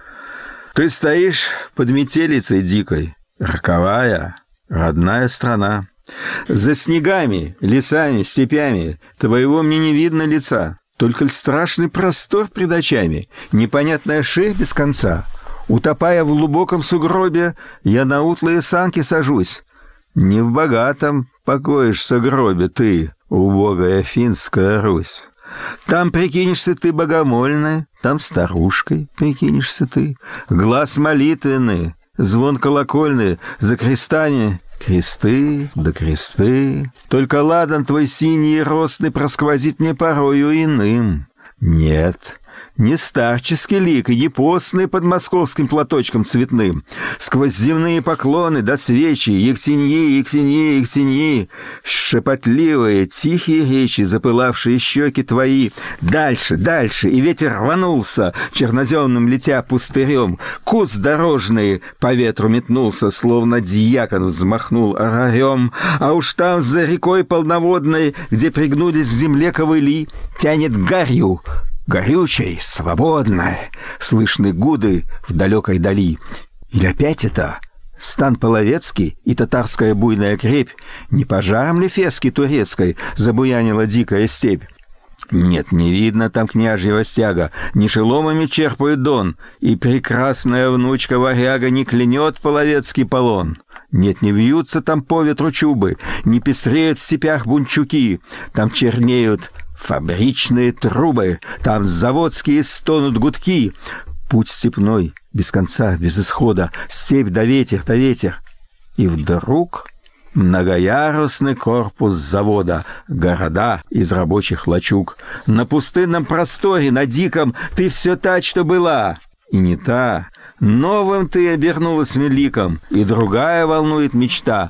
Ты стоишь под метелицей дикой, роковая, родная страна. За снегами, лесами, степями твоего мне не видно лица, только страшный простор пред очами, непонятная ширь без конца. Утопая в глубоком сугробе, я на утлые санки сажусь. Не в богатом покоишься гробе ты, убогая финская Русь. Там прикинешься ты богомольной, там старушкой прикинешься ты. Глаз молитвенный, звон колокольный, за крестами кресты да кресты. Только ладан твой синий и росный просквозит мне порою иным. Нет, не старческий лик и не постный под московским платочком цветным. Сквозь земные поклоны до свечи, Ектеньи, Ектеньи, Ектеньи, шепотливые, тихие речи, запылавшие щеки твои. Дальше, дальше, и ветер рванулся, черноземным летя пустырем. Куст дорожный по ветру метнулся, словно дьякон взмахнул орарем. А уж там, за рекой полноводной, где пригнулись к земле ковыли, тянет гарью, горючей, свободной, слышны гуды в далекой дали. Или опять это стан Половецкий и татарская буйная крепь? Не пожаром ли фески турецкой забуянила дикая степь? Нет, не видно там княжьего стяга, не шеломами черпает дон, и прекрасная внучка варяга не клянет половецкий полон. Нет, не вьются там по ветру чубы, не пестреют в степях бунчуки, там чернеют фабричные трубы, там заводские стонут гудки. Путь степной, без конца, без исхода, степь да ветер, да ветер. И вдруг многоярусный корпус завода, города из рабочих лачуг. На пустынном просторе, на диком, ты все та, что была, и не та. Новым ты обернулась великом, и другая волнует мечта.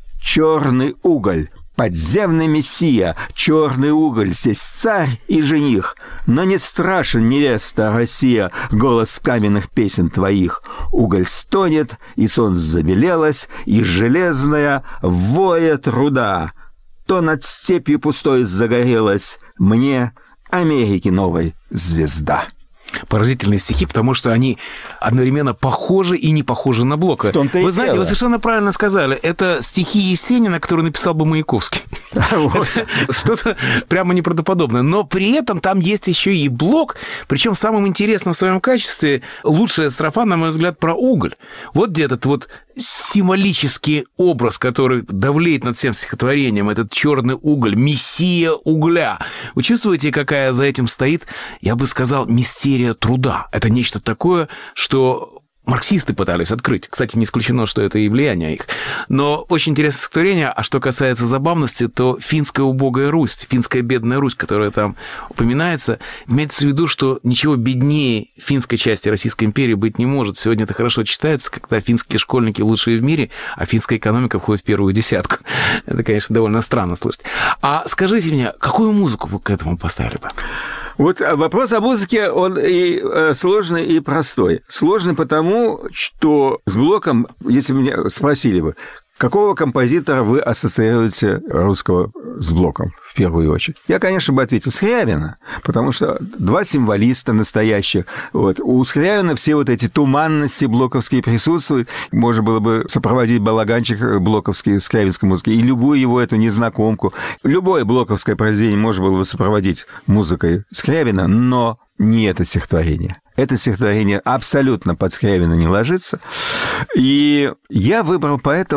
Черный уголь, подземный мессия, черный уголь, здесь царь и жених. Но не страшен, невеста, Россия, голос каменных песен твоих. Уголь стонет, и солнце забелелось, и железная воя труда. То над степью пустой загорелась мне Америки новой звезда. Поразительные стихи, потому что они одновременно похожи и не похожи на Блока. Вы знаете, дело. Вы совершенно правильно сказали. Это стихи Есенина, которые написал бы Маяковский. Что-то прямо неправдоподобное. Но при этом там есть еще и Блок, причем в самом интересном в своем качестве лучшая строфа, на мой взгляд, про уголь. Вот где этот вот символический образ, который давлеет над всем стихотворением, этот черный уголь, мессия угля. Вы чувствуете, какая за этим стоит, я бы сказал, мистерия труда. Это нечто такое, что марксисты пытались открыть. Кстати, не исключено, что это и влияние их. Но очень интересное стихотворение. А что касается забавности, то финская убогая Русь, финская бедная Русь, которая там упоминается, имеется в виду, что ничего беднее финской части Российской империи быть не может. Сегодня это хорошо читается, когда финские школьники лучшие в мире, а финская экономика входит в первую десятку. Это, конечно, довольно странно слышать. А скажите мне, какую музыку вы к этому поставили бы? Вот вопрос о музыке, он и сложный, и простой. Сложный потому, что с Блоком, если бы меня спросили бы, какого композитора вы ассоциируете русского с Блоком в первую очередь? Я, конечно, бы ответил Скрябина, потому что два символиста настоящих. Вот. У Скрябина все вот эти туманности блоковские присутствуют. Можно было бы сопроводить балаганчик блоковский скрябинской музыки и любую его эту незнакомку. Любое блоковское произведение можно было бы сопроводить музыкой Скрябина, но не это стихотворение. Это стихотворение абсолютно под Скрябина не ложится. И я выбрал поэтому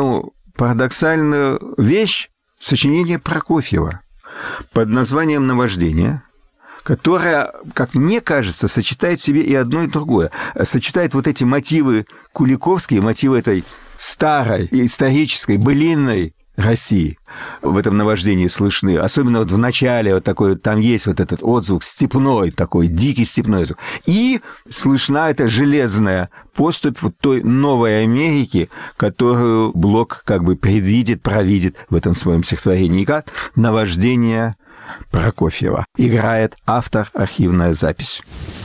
парадоксальную вещь, сочинение Прокофьева под названием «Наваждение», которая, как мне кажется, сочетает в себе и одно, и другое. Сочетает вот эти мотивы куликовские, мотивы этой старой, исторической, былинной России. В этом наваждении слышны. Особенно вот в начале вот такой, там есть вот этот отзвук степной такой, дикий степной звук. И слышна эта железная поступь вот той новой Америки, которую Блок как бы предвидит, провидит в этом своем стихотворении. Как «Наваждение Прокофьева». Играет автор, архивная запись.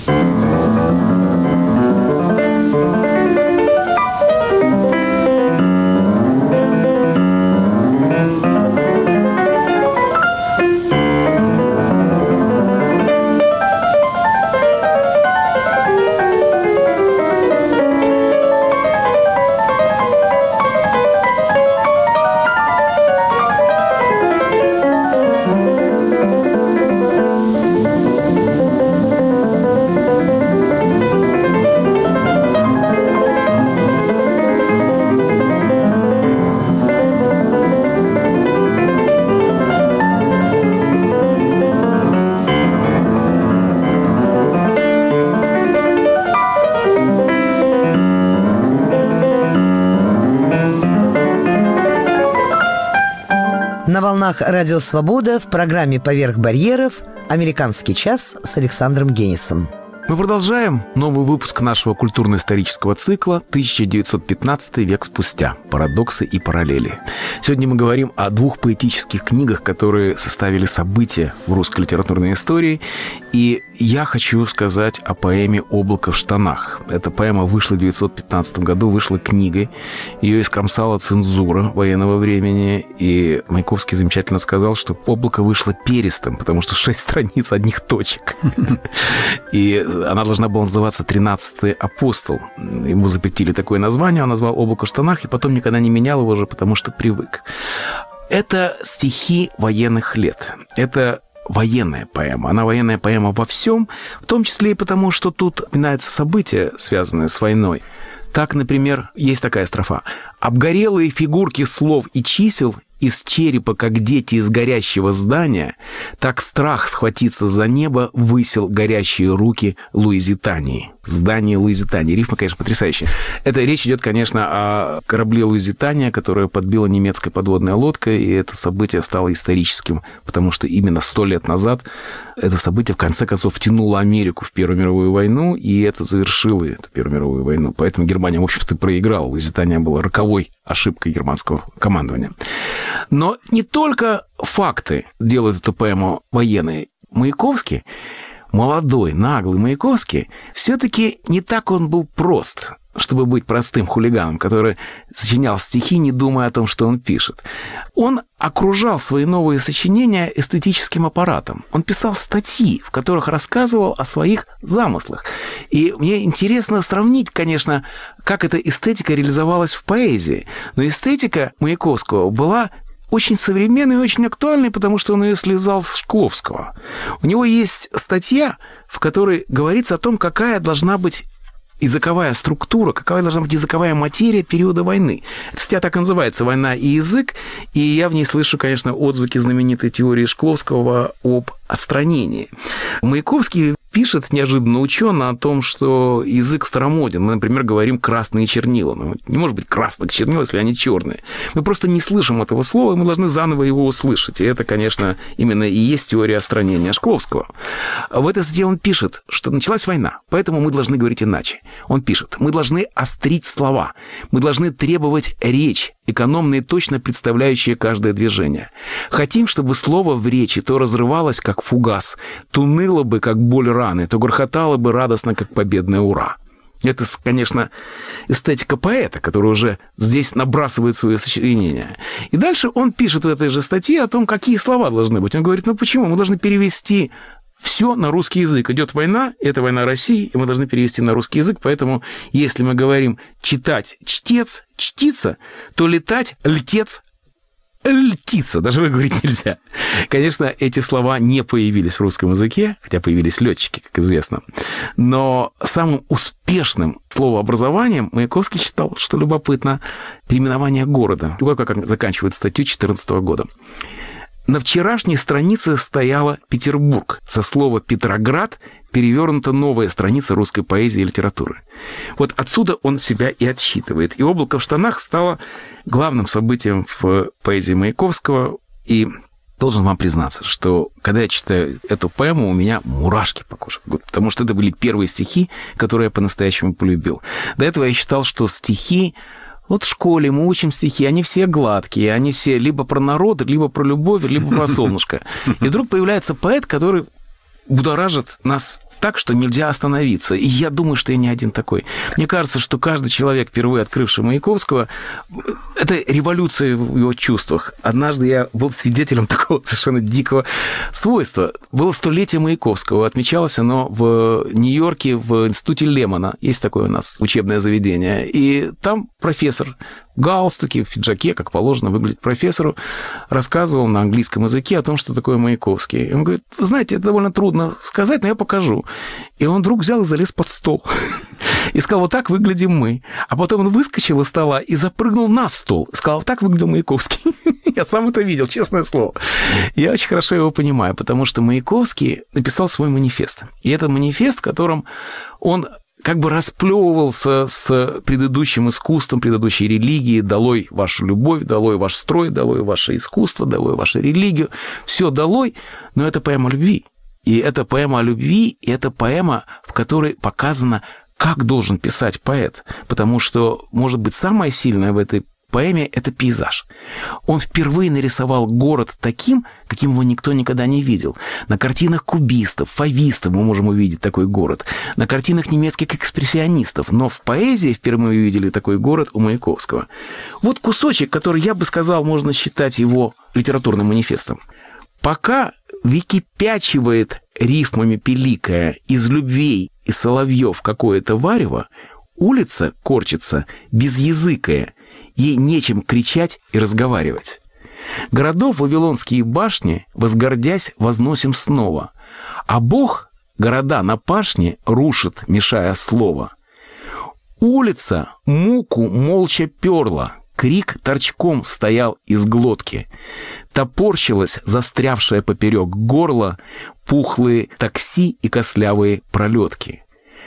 На волнах «Радио Свобода» в программе «Поверх барьеров» «Американский час» с Александром Генисом. Мы продолжаем новый выпуск нашего культурно-исторического цикла тысяча девятьсот пятнадцатый век спустя. Парадоксы и параллели. Сегодня мы говорим о двух поэтических книгах, которые составили события в русской литературной истории. И я хочу сказать о поэме «Облако в штанах». Эта поэма вышла в девятьсот пятнадцатом году, вышла книгой. Ее искромсала цензура военного времени. И Маяковский замечательно сказал, что «Облако» вышло перистым, потому что шесть страниц одних точек. И она должна была называться «Тринадцатый апостол». Ему запретили такое название, он назвал «Облако в штанах», и потом никогда не менял его уже, потому что привык. Это стихи военных лет. Это военная поэма. Она военная поэма во всем, в том числе и потому, что тут упоминаются события, связанные с войной. Так, например, есть такая строфа. «Обгорелые фигурки слов и чисел из черепа, как дети из горящего здания, так страх схватиться за небо высел горящие руки Луизитании». Здание Луизитании. Рифма, конечно, потрясающая. Это речь идет, конечно, о корабле Луизитания, которое подбила немецкая подводная лодка, и это событие стало историческим, потому что именно сто лет назад это событие, в конце концов, втянуло Америку в Первую мировую войну, и это завершило эту Первую мировую войну. Поэтому Германия, в общем-то, проиграла. Луизитания была роковой ошибкой германского командования. Но не только факты делают эту поэму военной. Маяковский, молодой, наглый Маяковский, все-таки не так он был прост, чтобы быть простым хулиганом, который сочинял стихи, не думая о том, что он пишет. Он окружал свои новые сочинения эстетическим аппаратом. Он писал статьи, в которых рассказывал о своих замыслах. И мне интересно сравнить, конечно, как эта эстетика реализовалась в поэзии. Но эстетика Маяковского была очень современной и очень актуальной, потому что он ее слезал с Шкловского. У него есть статья, в которой говорится о том, какая должна быть языковая структура, какая должна быть языковая материя периода войны. Эта статья так и называется «Война и язык», и я в ней слышу, конечно, отзвуки знаменитой теории Шкловского об остранении. Маяковский пишет неожиданно учено о том, что язык старомоден. Мы, например, говорим «красные чернила». Ну, не может быть красных чернил, если они черные. Мы просто не слышим этого слова, и мы должны заново его услышать. И это, конечно, именно и есть теория остранения Шкловского. В этой статье он пишет, что началась война, поэтому мы должны говорить иначе. Он пишет: мы должны острить слова, мы должны требовать речь, экономно и точно представляющие каждое движение. Хотим, чтобы слово в речи то разрывалось, как фугас, то ныло бы, как боль раны, то грохотало бы радостно, как победное «Ура». Это, конечно, эстетика поэта, который уже здесь набрасывает свое сочинение. И дальше он пишет в этой же статье о том, какие слова должны быть. Он говорит: ну почему? Мы должны перевести все на русский язык. Идет война, это война России, и мы должны перевести на русский язык. Поэтому, если мы говорим читать чтец, чтица, то летать льтец, льтица, даже выговорить нельзя. Конечно, эти слова не появились в русском языке, хотя появились летчики, как известно. Но самым успешным словообразованием Маяковский считал, что любопытно, переименование города. Вот как заканчивает статью две тысячи четырнадцатого года. На вчерашней странице стояла Петербург. Со слова «Петроград» перевернута новая страница русской поэзии и литературы. Вот отсюда он себя и отсчитывает. И «Облако в штанах» стало главным событием в поэзии Маяковского. И должен вам признаться, что когда я читаю эту поэму, у меня мурашки по коже, потому что это были первые стихи, которые я по-настоящему полюбил. До этого я считал, что стихи... Вот в школе мы учим стихи, они все гладкие, они все либо про народ, либо про любовь, либо про солнышко. И вдруг появляется поэт, который будоражит нас так, что нельзя остановиться. И я думаю, что я не один такой. Мне кажется, что каждый человек, впервые открывший Маяковского, это революция в его чувствах. Однажды я был свидетелем такого совершенно дикого свойства. Было столетие Маяковского. Отмечалось оно в Нью-Йорке в институте Лемона. Есть такое у нас учебное заведение. И там профессор в галстуке, в пиджаке, как положено выглядит профессору, рассказывал на английском языке о том, что такое Маяковский. И он говорит, вы знаете, это довольно трудно сказать, но я покажу. И он вдруг взял и залез под стол. И сказал, вот так выглядим мы. А потом он выскочил из стола и запрыгнул на стол. И сказал, вот так выглядел Маяковский. Я сам это видел, честное слово. Я очень хорошо его понимаю, потому что Маяковский написал свой манифест. И это манифест, в котором он как бы расплевывался с предыдущим искусством, предыдущей религией. Долой вашу любовь, долой ваш строй, долой ваше искусство, долой вашу религию. Все долой, но это поэма любви. И это поэма о любви, и это поэма, в которой показано, как должен писать поэт. Потому что, может быть, самое сильное в этой поэме – это пейзаж. Он впервые нарисовал город таким, каким его никто никогда не видел. На картинах кубистов, фавистов мы можем увидеть такой город. На картинах немецких экспрессионистов. Но в поэзии впервые увидели такой город у Маяковского. Вот кусочек, который, я бы сказал, можно считать его литературным манифестом. Пока выкипячивает рифмами пеликая из любвей и соловьев какое-то варево, улица корчится безязыкая, ей нечем кричать и разговаривать. Городов вавилонские башни, возгордясь, возносим снова, а Бог города на пашне рушит, мешая слово. Улица муку молча перла, крик торчком стоял из глотки. Топорщилась застрявшая поперек горла пухлые такси и костлявые пролетки.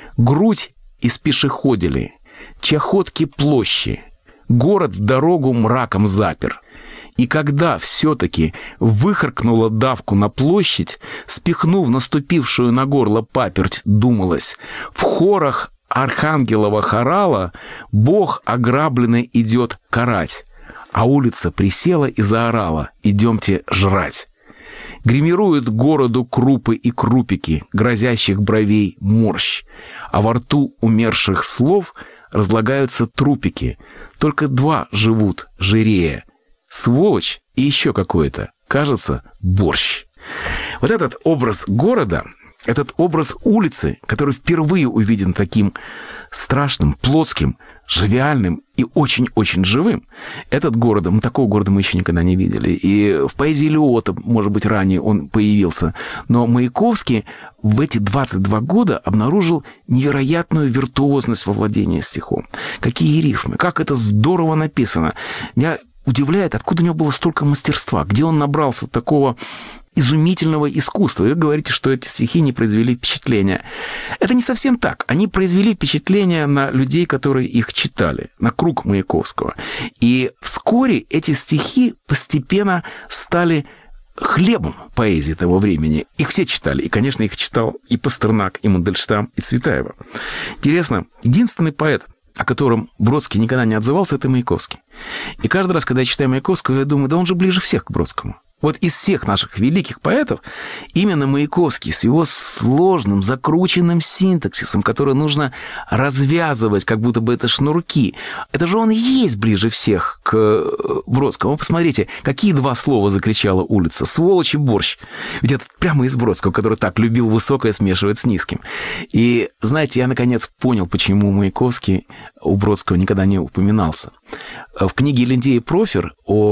Грудь из пешеходили, чахотки площади. Город дорогу мраком запер. И когда все-таки выхаркнула давку на площадь, спихнув наступившую на горло паперть, думалось, в хорах архангелова хорала Бог ограбленный идет карать, а улица присела и заорала «Идемте жрать». Гримируют городу крупы и крупики, грозящих бровей морщ, а во рту умерших слов разлагаются трупики. Только два живут жирея. Сволочь и еще какое-то, кажется, борщ. Вот этот образ города, этот образ улицы, который впервые увиден таким страшным, плотским, живиальным и очень-очень живым, этот город, мы такого города мы еще никогда не видели. И в поэзии Лиота, может быть, ранее он появился. Но Маяковский в эти двадцать два года обнаружил невероятную виртуозность во владении стихом. Какие рифмы, как это здорово написано. Меня удивляет, откуда у него было столько мастерства, где он набрался такого изумительного искусства. Вы говорите, что эти стихи не произвели впечатления. Это не совсем так. Они произвели впечатление на людей, которые их читали, на круг Маяковского. И вскоре эти стихи постепенно стали хлебом поэзии того времени. Их все читали. И, конечно, их читал и Пастернак, и Мандельштам, и Цветаева. Интересно, единственный поэт, о котором Бродский никогда не отзывался, это Маяковский. И каждый раз, когда я читаю Маяковского, я думаю, да он же ближе всех к Бродскому. Вот из всех наших великих поэтов именно Маяковский с его сложным, закрученным синтаксисом, который нужно развязывать, как будто бы это шнурки. Это же он и есть ближе всех к Бродскому. Посмотрите, какие два слова закричала улица. Сволочь и борщ. Ведь это прямо из Бродского, который так любил высокое смешивать с низким. И, знаете, я наконец понял, почему Маяковский у Бродского никогда не упоминался. В книге Линдей и Профер о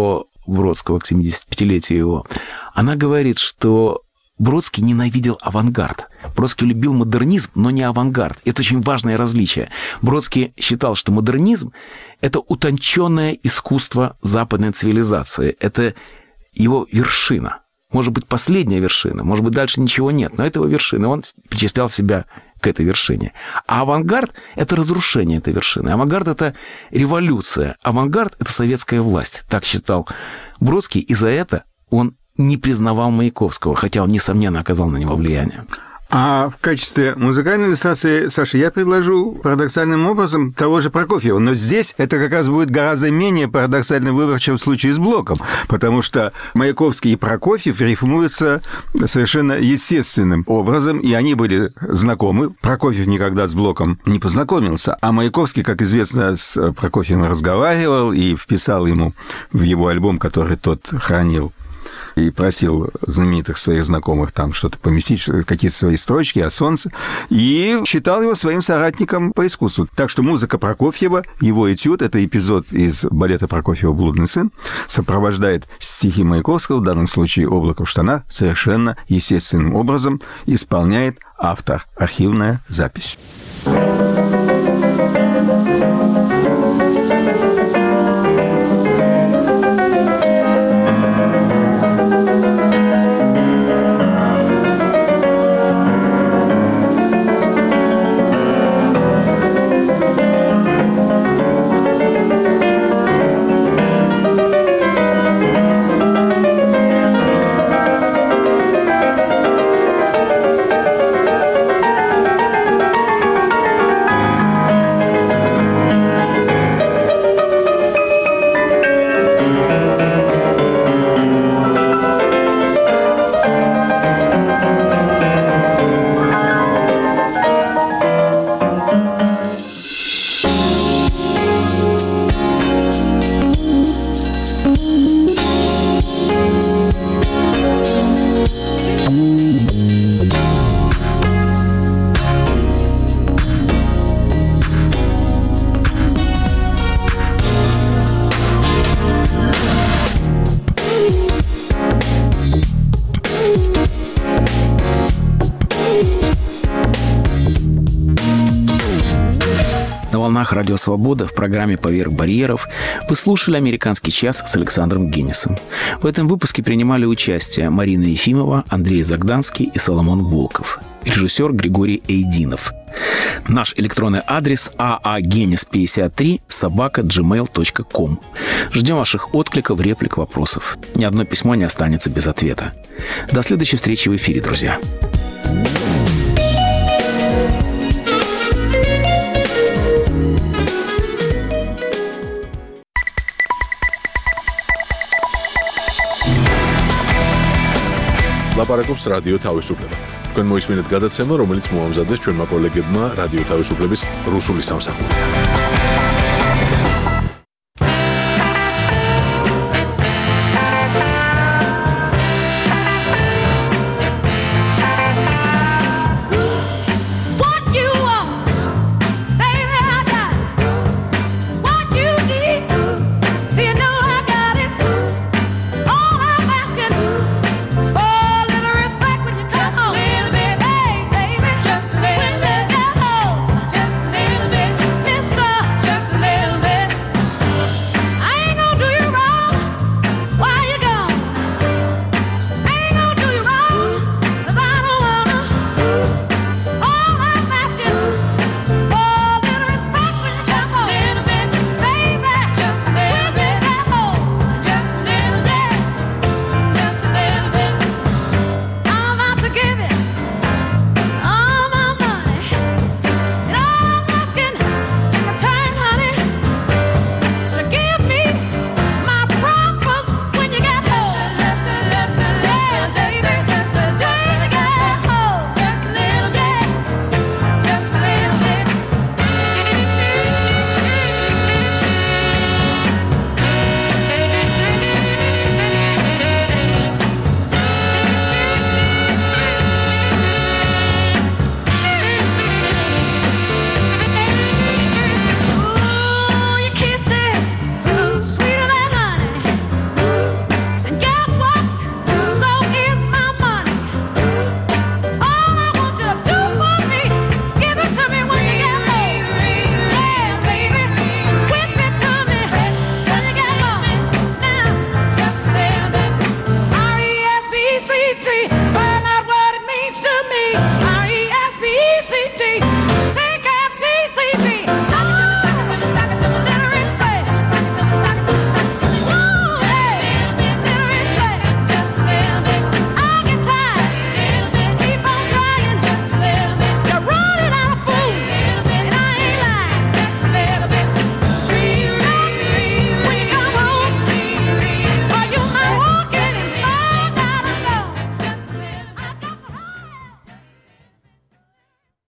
Бродского к семидесятипятилетию его, она говорит, что Бродский ненавидел авангард. Бродский любил модернизм, но не авангард. Это очень важное различие. Бродский считал, что модернизм – это утонченное искусство западной цивилизации. Это его вершина. Может быть, последняя вершина. Может быть, дальше ничего нет. Но это его вершина. Он причислял себя к этой вершине. А авангард – это разрушение этой вершины. Авангард – это революция. Авангард – это советская власть. Так считал Бродский. И за это он не признавал Маяковского, хотя он, несомненно, оказал на него влияние. А в качестве музыкальной иллюстрации, Саша, я предложу парадоксальным образом того же Прокофьева. Но здесь это как раз будет гораздо менее парадоксальный выбор, чем в случае с Блоком, потому что Маяковский и Прокофьев рифмуются совершенно естественным образом, и они были знакомы. Прокофьев никогда с Блоком не познакомился, а Маяковский, как известно, с Прокофьевым разговаривал и вписал ему в его альбом, который тот хранил, и просил знаменитых своих знакомых там что-то поместить, какие-то свои строчки о солнце, и считал его своим соратником по искусству. Так что музыка Прокофьева, его этюд, это эпизод из балета Прокофьева «Блудный сын», сопровождает стихи Маяковского, в данном случае «Облако в штанах», совершенно естественным образом исполняет автор. Архивная запись. Радио «Свобода» в программе «Поверх барьеров» вы слушали «Американский час» с Александром Генисом. В этом выпуске принимали участие Марина Ефимова, Андрей Загданский и Соломон Волков. Режиссер Григорий Эйдинов. Наш электронный адрес а а генис пятьдесят три собака джи мейл точка ком. Ждем ваших откликов, реплик, вопросов. Ни одно письмо не останется без ответа. До следующей встречи в эфире, друзья. ლაპარაკობს რადიო თავისუფლება. თქვენ მოისმინეთ გადაცემა, რომელიც მოამზადეს ჩვენმა კოლეგებმა რადიო თავისუფლების რუსული სამსახურიდან.